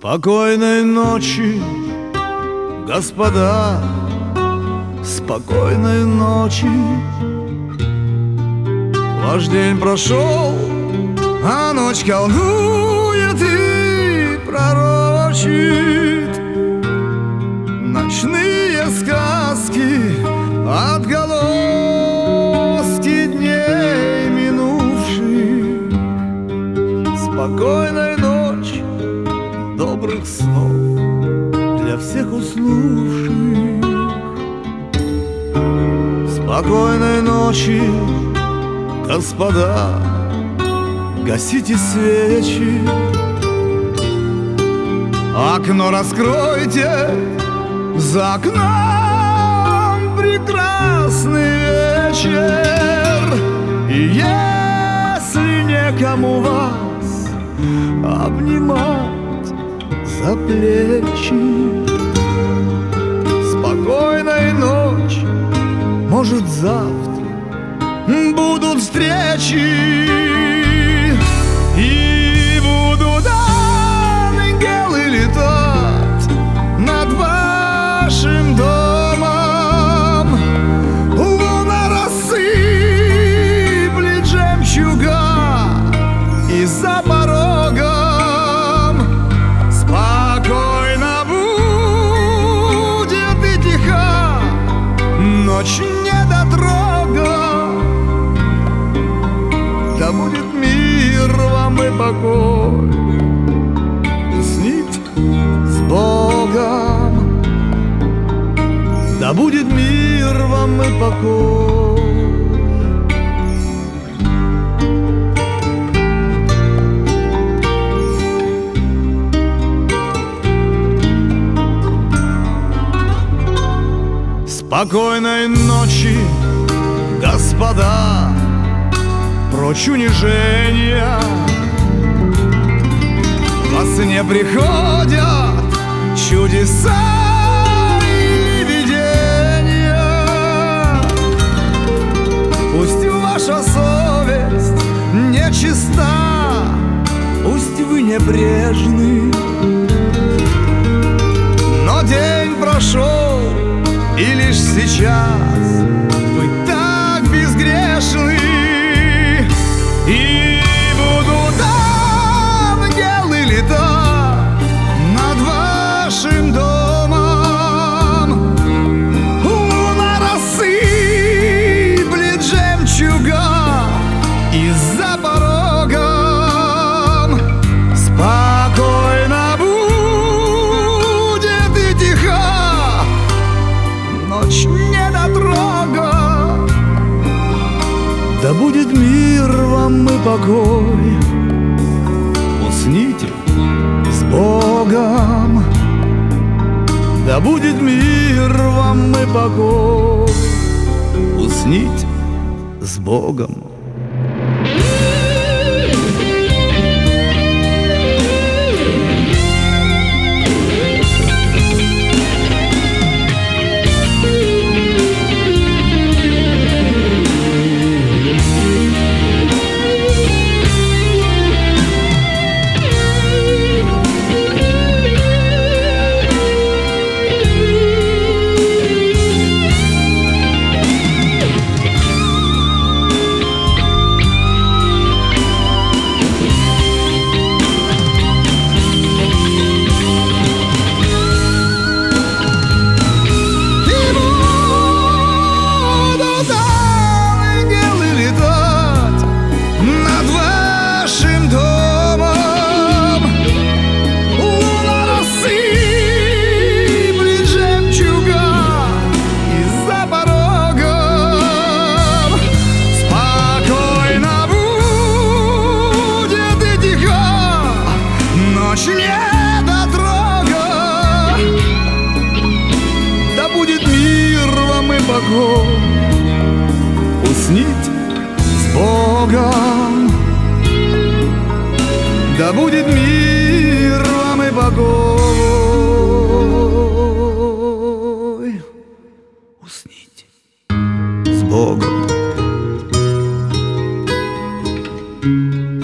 Спокойной ночи, господа, спокойной ночи. Ваш день прошел, а ночь колдует и пророчит ночные сказки, отголоски дней минувших. Спокойной ночи, добрых снов для всех уснувших. Спокойной ночи, господа, гасите свечи, окно раскройте, за окном прекрасный вечер. И если некому вас обнимать за плечи, спокойной ночи, может завтра будут встречи, и будут ангелы летать над вашим домом. Луна рассыплет жемчуга, и за порогом спокойно будет и тиха ночь недотрога. Да будет мир вам и покой, усните с Богом. Да будет мир вам и покой. Спокойной ночи, господа, прочь унижения. Во сне приходят чудеса и видения. Пусть ваша совесть нечиста, пусть вы небрежны, но день прошел, и лишь сейчас вы так безгрешны. И будут ангелы летать над вашим домом. Луна рассыплет жемчуга, и за порогом спокойно будет и тиха ночь недотрога. Да будет мир вам и покой, усните с Богом. Да будет мир вам и покой, усните с Богом. Усните с Богом. Да будет мир вам и покой. Усните с Богом.